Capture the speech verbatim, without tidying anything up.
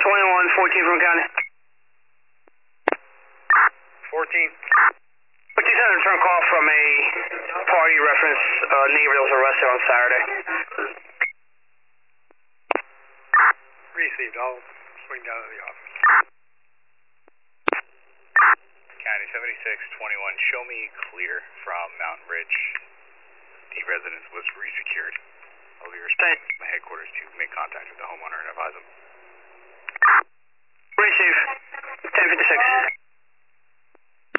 twenty-one fourteen from County. fourteen. fourteen had a return call from a party reference uh, neighbor that was arrested on Saturday. Received. I'll swing down to the office. County seventy-six twenty-one, show me clear from Mountain Ridge. The residence was resecured. I'll be responding to my headquarters to make contact with the homeowner and advise them. Receive. ten fifty-six.